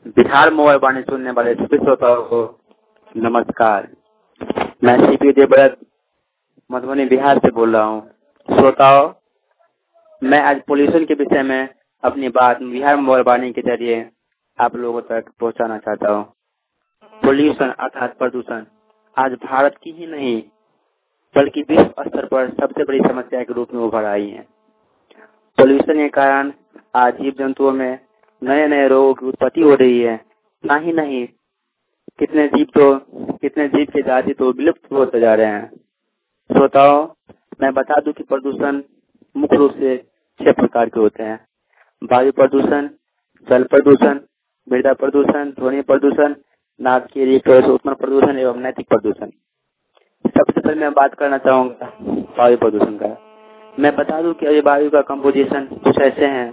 Bihar mobile वाणी सुनने वाले सभी श्रोताओं को नमस्कार। मैं सीपी देवव्रत मधुबनी बिहार से बोल रहा हूँ। श्रोताओं, मैं आज पोल्यूशन के विषय में अपनी बात बिहार मोबाइल वाणी के जरिए आप लोगों तक पहुँचाना चाहता हूँ। पोल्यूशन अर्थात प्रदूषण आज भारत की ही नहीं बल्कि विश्व स्तर पर सबसे बड़ी समस्या के रूप में उभर आई है। पोल्यूशन के कारण आज जीव जंतुओं में नए नए रोगों की उत्पत्ति हो रही है। नहीं कितने जीव के जाति तो विलुप्त होते जा रहे हैं। श्रोताओं, मैं बता दूं कि प्रदूषण मुख्य रूप से 6 प्रकार के होते हैं। वायु प्रदूषण, जल प्रदूषण, मृदा प्रदूषण, ध्वनि प्रदूषण, नाद के लिए उत्पन्न प्रदूषण एवं नैतिक प्रदूषण। सबसे पहले मैं बात करना चाहूंगा वायु प्रदूषण का। मैं बता दूं कि वायु का कंपोजिशन कुछ ऐसे हैं: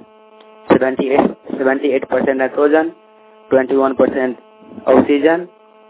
78% नाइट्रोजन, 21% ऑक्सीजन,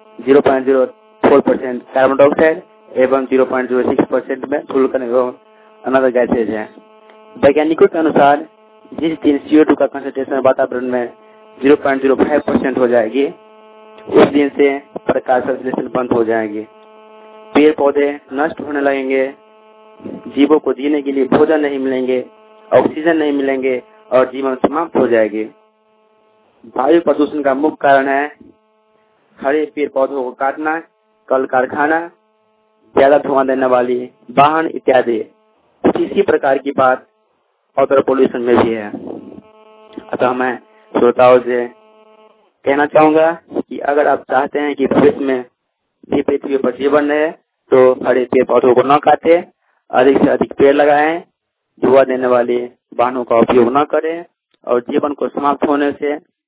0.04% कार्बन डाइऑक्साइड एवं 0.06% में धूलकण एवं अनदर गैसेज हैं। वैज्ञानिकों के अनुसार जिस दिन CO2 का कंसंट्रेशन वातावरण में 0.05% हो जाएगी, उस दिन से प्रकाश संश्लेषण बंद हो जाएगी, पेड़ पौधे नष्ट होने लगेंगे, जीवों को जीने के लिए भोजन नहीं मिलेंगे, ऑक्सीजन नहीं मिलेंगे और जीवन समाप्त हो जाएगी। वायु प्रदूषण का मुख्य कारण है हरे पेड़ पौधों को काटना, कल कारखाना, ज्यादा धुआं देने वाली वाहन इत्यादि। इसी प्रकार की बात वाटर पोल्यूशन में भी है। अतः मैं श्रोताओं से कहना चाहूंगा कि अगर आप चाहते हैं कि भविष्य में भी पृथ्वी पर जीवन रहे तो हरे पेड़ पौधों को न काटे, अधिक से अधिक पेड़ लगाएं, धुआं देने वाले वाहनों का उपयोग न करें और जीवन को समाप्त होने से